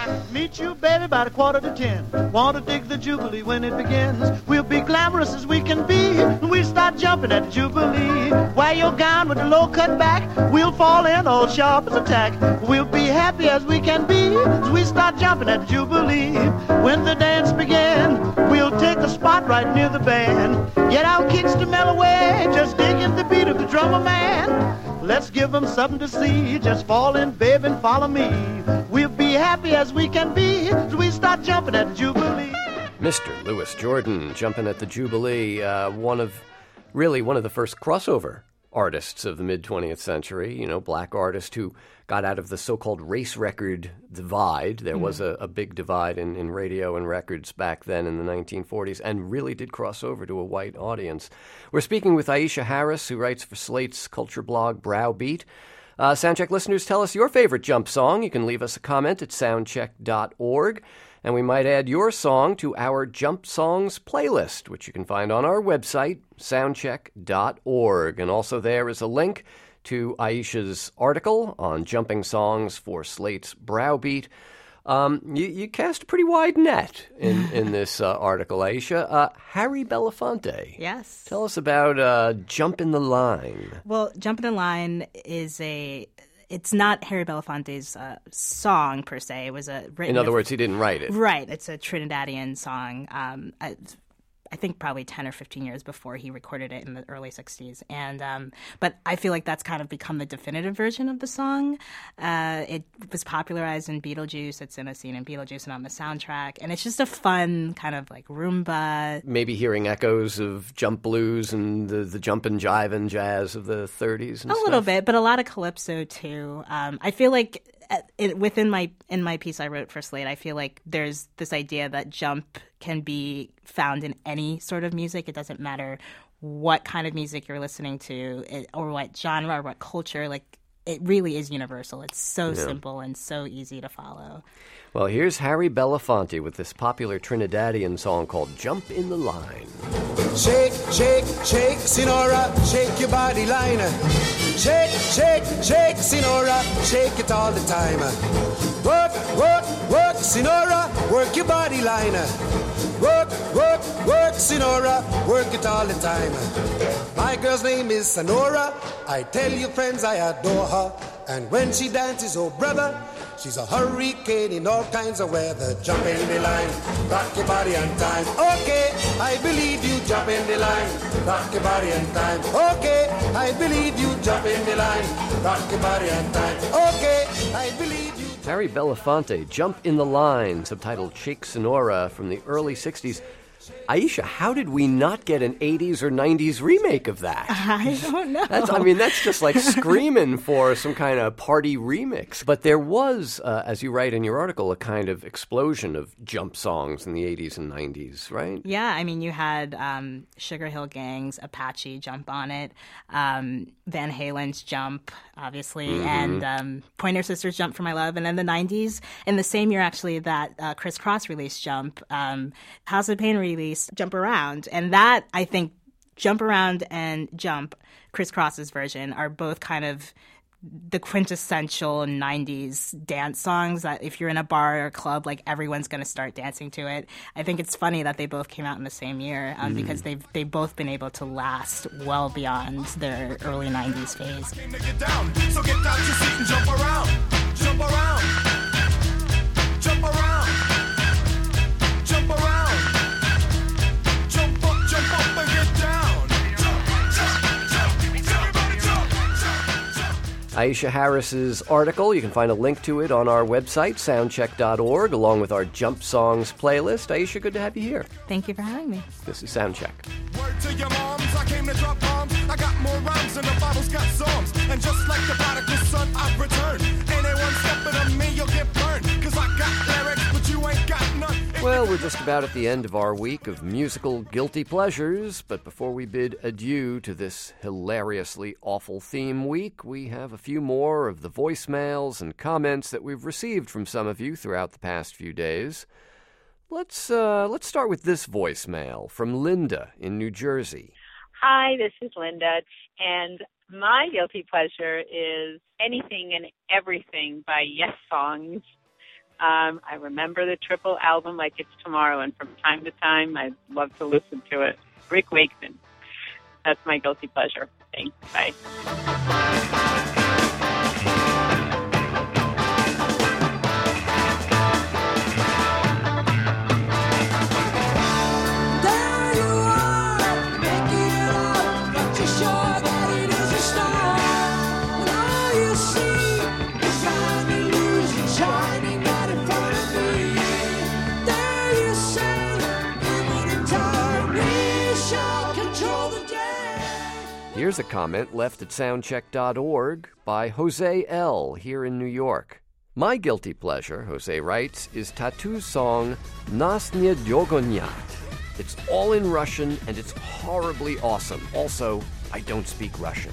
Speaker 12: meet you, baby, about a quarter to ten. Want to dig the Jubilee when it begins. We'll be glamorous as we can be when we start jumping at the Jubilee. Wear your gown with the low cut back. We'll fall in all sharp as a tack. We'll be happy as we can be as we start jumping at the Jubilee. When the dance begins, we'll take a spot right near the band. Get our kicks to mellow away, just digging the beat of the drummer man. Let's give them something to see. Just fall in, babe, and follow me. We'll be happy as we can be as we start jumping at the Jubilee.
Speaker 2: Mister Louis Jordan jumping at the Jubilee, uh, one of, really one of the first crossover artists of the mid-twentieth century, you know, black artist who got out of the so-called race record divide. There mm-hmm. was a, a big divide in, in radio and records back then in the nineteen forties and really did cross over to a white audience. We're speaking with Aisha Harris, who writes for Slate's culture blog Browbeat. Uh, Soundcheck listeners, tell us your favorite Jump song. You can leave us a comment at soundcheck dot org. And we might add your song to our Jump Songs playlist, which you can find on our website, soundcheck dot org. And also there is a link to Aisha's article on jumping songs for Slate's Browbeat. Um, you, you cast a pretty wide net in, in this uh, article, Aisha. Uh, Harry Belafonte.
Speaker 11: Yes.
Speaker 2: Tell us about uh, Jump in the Line.
Speaker 11: Well, Jump in the Line is a... It's not Harry Belafonte's uh, song, per se. It was a written...
Speaker 2: In other words, he didn't write it.
Speaker 11: Right. It's a Trinidadian song. Um, I, I think probably ten or fifteen years before he recorded it in the early sixties. And um, but I feel like that's kind of become the definitive version of the song. Uh, it was popularized in Beetlejuice. It's in a scene in Beetlejuice and on the soundtrack. And it's just a fun kind of like rumba.
Speaker 2: Maybe hearing echoes of jump blues and the, the jump and jive and jazz of the thirties and
Speaker 11: a
Speaker 2: stuff.
Speaker 11: little bit, but a lot of calypso too. Um, I feel like it, within my in my piece I wrote for Slate, I feel like there's this idea that jump can be found in any sort of music. It doesn't matter what kind of music you're listening to it, or what genre or what culture. Like, it really is universal. It's so
Speaker 2: Yeah.
Speaker 11: simple and so easy to follow.
Speaker 2: Well, here's Harry Belafonte with this popular Trinidadian song called Jump in the Line.
Speaker 6: Shake, shake, shake, Sinora, shake your body line. Shake, shake, shake, Sinora, shake it all the time. Work, work, work, Sinora, work your body line. Work, work, work, Sinora, work it all the time. My girl's name is Sonora. I tell you, friends, I adore her. And when she dances, oh brother, she's a hurricane in all kinds of weather. Jump in the line, rock your body on time. Okay, I believe you. Jump in the line, rock your body on time. Okay, I believe you. Jump in the line, rock your body on time. Okay, I believe you.
Speaker 2: Harry Belafonte, Jump in the Line, subtitled Shake Sonora from the early sixties. Aisha, how did we not get an eighties or nineties remake of that?
Speaker 11: I don't know.
Speaker 2: That's, I mean, that's just like screaming for some kind of party remix. But there was, uh, as you write in your article, a kind of explosion of jump songs in the eighties and nineties, right?
Speaker 11: Yeah, I mean, you had um, Sugar Hill Gang's Apache jump on it, um, Van Halen's Jump, obviously,
Speaker 2: Mm-hmm.
Speaker 11: and um, Pointer Sisters' Jump for My Love. And then the nineties, in the same year, actually, that uh, Criss Cross released Jump, um, House of Pain released Jump Around. And that, I think, Jump Around and Jump, Criss Cross's version, are both kind of the quintessential nineties dance songs that if you're in a bar or club, like, everyone's going to start dancing to it. I think it's funny that they both came out in the same year um,
Speaker 2: Mm.
Speaker 11: because they've they've both been able to last well beyond their early nineties phase.
Speaker 6: So get out your seat and jump around, jump around, jump around, jump around, jump up, jump up and get down. Jump, jump, jump, everybody jump, jump, jump.
Speaker 2: Aisha Harris's article, you can find a link to it on our website, soundcheck dot org, along with our Jump Songs playlist. Aisha, good to have you here.
Speaker 11: Thank you for having me.
Speaker 2: This is Soundcheck.
Speaker 6: Word to your moms, I came to drop bombs. I got more rhymes than the Bible's got psalms. And just like the prodigal son, I've returned. Anyone stepping on me, you'll get burned. Cause I got lyrics, but you ain't got none.
Speaker 2: Well, we're just about at the end of our week of musical guilty pleasures, but before we bid adieu to this hilariously awful theme week, we have a few more of the voicemails and comments that we've received from some of you throughout the past few days. Let's uh, let's start with this voicemail from Linda in New Jersey.
Speaker 13: Hi, this is Linda, and my guilty pleasure is Anything and Everything by Yes Songs. Um, I remember the Triple album like it's tomorrow, and from time to time, I love to listen to it. Rick Wakeman. That's my guilty pleasure. Thanks. Bye.
Speaker 2: Here's a comment left at soundcheck dot org by Jose L. here in New York. My guilty pleasure, Jose writes, is Tatu's song Nas nie dogoniat. It's all in Russian and it's horribly awesome. Also, I don't speak Russian.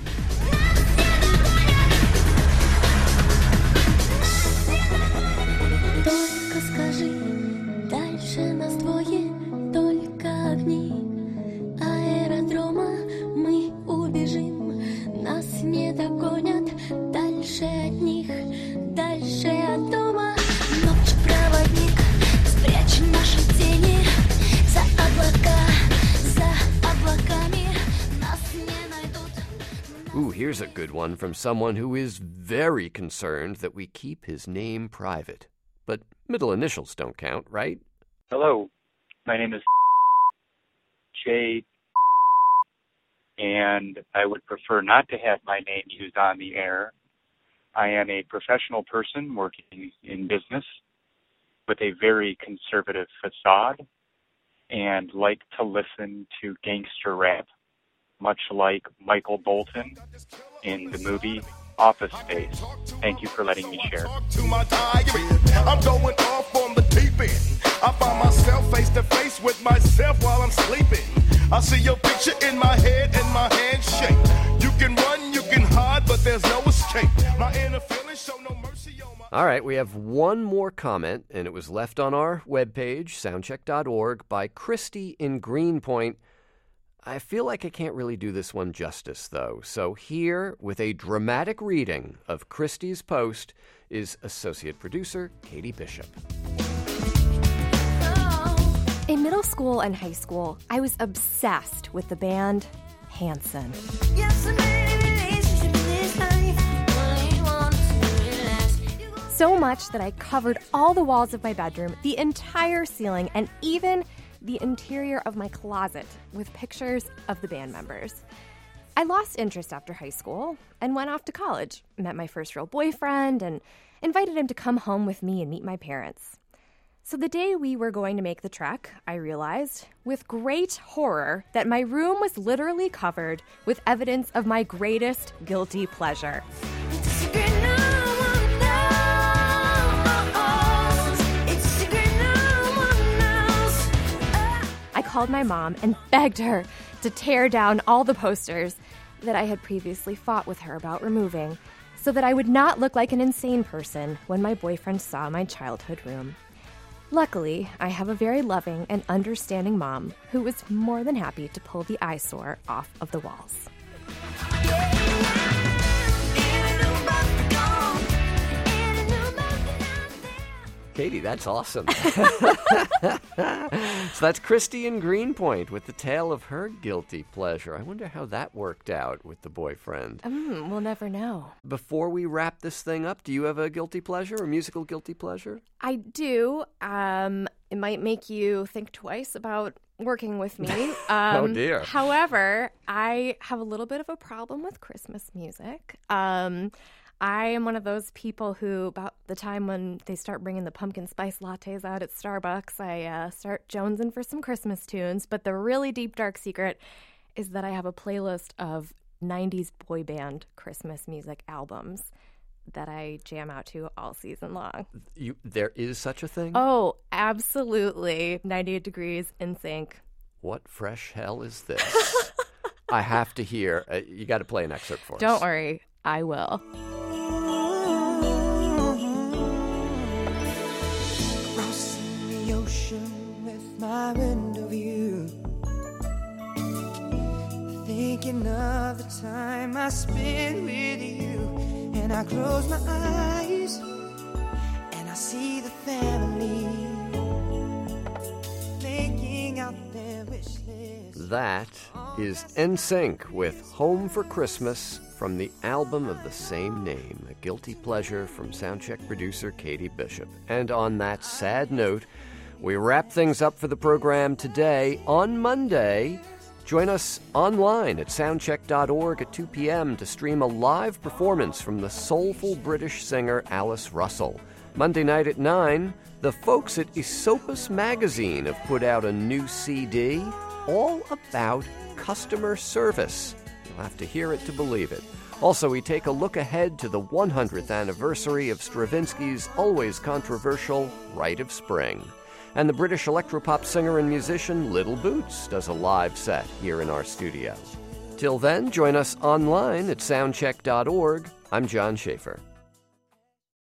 Speaker 4: Только скажи, дальше нас двое, только огни аэродрома мы убежим, нас не догонят дальше от них, дальше от дома. Ночь проводник, спрячь наши тени за облака, за облаками нас не найдут.
Speaker 2: Ooh, here's a good one from someone who is very concerned that we keep his name private. But middle initials don't count, right?
Speaker 14: Hello, my name is Jay, and I would prefer not to have my name used on the air. I am a professional person working in business with a very conservative facade and like to listen to gangster rap, much like Michael Bolton in the movie Office Space. Thank you for letting me share.
Speaker 7: I'm going off on the deep end. I find myself face to face with myself while I'm sleeping. I see your picture in my head and my hands shake. You can run, you can hide, but there's no escape. My inner feelings show no mercy on my...
Speaker 2: All right, we have one more comment, and it was left on our webpage, soundcheck dot org, by Christy in Greenpoint. I feel like I can't really do this one justice, though. So here, with a dramatic reading of Christy's post, is associate producer Katie Bishop.
Speaker 15: In middle school and high school, I was obsessed with the band Hanson. So much that I covered all the walls of my bedroom, the entire ceiling, and even the interior of my closet with pictures of the band members. I lost interest after high school and went off to college, met my first real boyfriend, and invited him to come home with me and meet my parents. So the day we were going to make the trek, I realized, with great horror, that my room was literally covered with evidence of my greatest guilty pleasure. I called my mom and begged her to tear down all the posters that I had previously fought with her about removing, so that I would not look like an insane person when my boyfriend saw my childhood room. Luckily, I have a very loving and understanding mom who was more than happy to pull the eyesore off of the walls.
Speaker 2: Katie, that's awesome. So that's Christy in Greenpoint with the tale of her guilty pleasure. I wonder how that worked out with the boyfriend.
Speaker 15: Mm, we'll never know.
Speaker 2: Before we wrap this thing up, do you have a guilty pleasure, a musical guilty pleasure?
Speaker 15: I do. Um, it might make you think twice about working with me. Um,
Speaker 2: Oh, dear.
Speaker 15: However, I have a little bit of a problem with Christmas music. Um, I am one of those people who, about the time when they start bringing the pumpkin spice lattes out at Starbucks, I uh, start jonesing for some Christmas tunes. But the really deep, dark secret is that I have a playlist of nineties boy band Christmas music albums that I jam out to all season long.
Speaker 2: You, there is such a thing?
Speaker 15: Oh, absolutely. ninety-eight Degrees, N Sync.
Speaker 2: What fresh hell is this? I have to hear. Uh, you got to play an excerpt for us.
Speaker 15: Don't worry, I will.
Speaker 6: Crossing the ocean with my window view, thinking of the time I spent with you. And I close my eyes and I see the family, making out their wish list.
Speaker 2: That is N Sync with Home for Christmas from the album of the same name, a guilty pleasure from Soundcheck producer Katie Bishop. And on that sad note, we wrap things up for the program today. On Monday, join us online at soundcheck dot org at two p.m. to stream a live performance from the soulful British singer Alice Russell. Monday night at nine, the folks at Aesopus Magazine have put out a new C D all about customer service. You'll have to hear it to believe it. Also, we take a look ahead to the one hundredth anniversary of Stravinsky's always controversial Rite of Spring. And the British electropop singer and musician Little Boots does a live set here in our studio. Till then, join us online at soundcheck dot org. I'm John Schaefer.